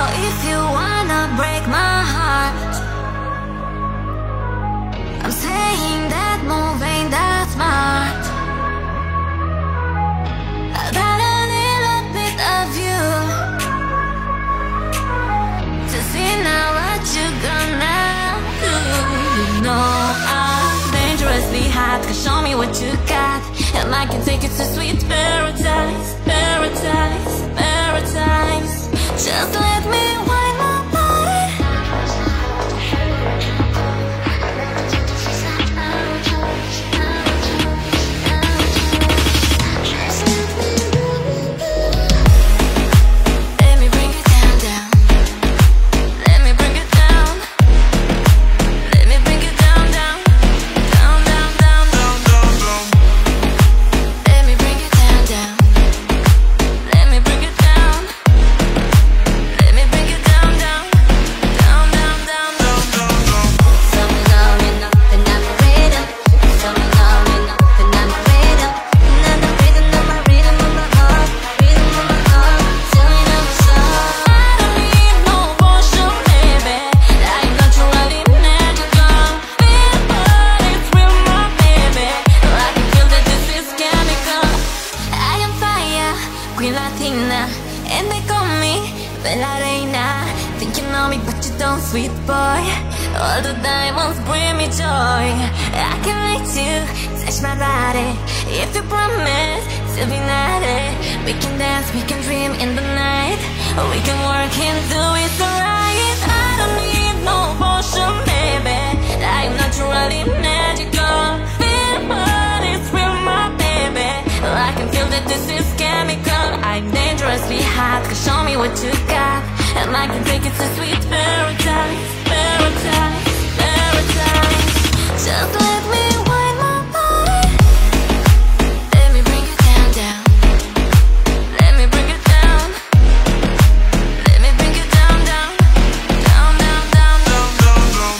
if you wanna break my heart, I'm saying that move ain't that smart. I got a little bit of you to see now what you gonna do. You know I'm dangerously hot, cause show me what you got, and I can take it to sweet paradise, paradise, paradise. Just let me wind my body. Let me bring it down, down. Let me bring it down. Let me bring it down, down. Down, down, down, down, down, down. Let me bring it down, down. Let me bring it down. Let me bring it down, down. Down, down, down, down, down, down. Something on me, nothing I'm a rhythm. Something on me, nothing I'm a rhythm. Not the rhythm of my rhythm of my heart. Rhythm of my heart. Telling of a song. I don't need no potion, baby. I'm naturally magical. Feel what it's real, my baby. I can feel that this is chemical. I am fire, Queen Latina, and they call me Bella Reina. Think you know me, but you don't, sweet boy. All the diamonds bring me joy. I can let you touch my body if you promise to be naughty. We can dance, we can dream in the night. We can work and do it right. I don't need no potion, baby. I'm naturally magical. Feel what it's real, my baby. I can feel that this is chemical. I'm dangerously hot, cause show me what you got, and I can take it to sweet paradise, paradise, paradise. Just let me wind my body. Let me bring it down, down. Let me bring it down. Let me bring it down, down. Down, down, down, down, down, down.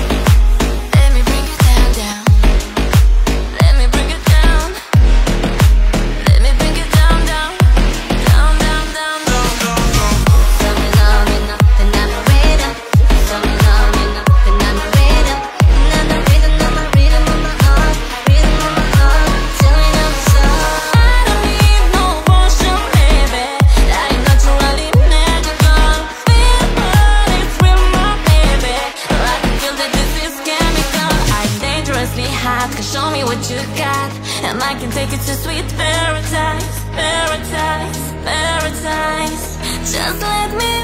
Let me bring it down, down. Let me bring it down. Let me bring it down, down. Down, down, down, down, down, down. Something on me, nothing I'm a rhythm. Something on me, nothing I'm a rhythm. Not the rhythm of my rhythm of my heart. Rhythm of my heart. Telling of a song. I don't need no potion, baby. I'm naturally magical. Feel what it's real, my baby. I can feel that this is chemical. I'm dangerously hot, cause show me what you got, and I can take it to sweet paradise, paradise, paradise. Just let me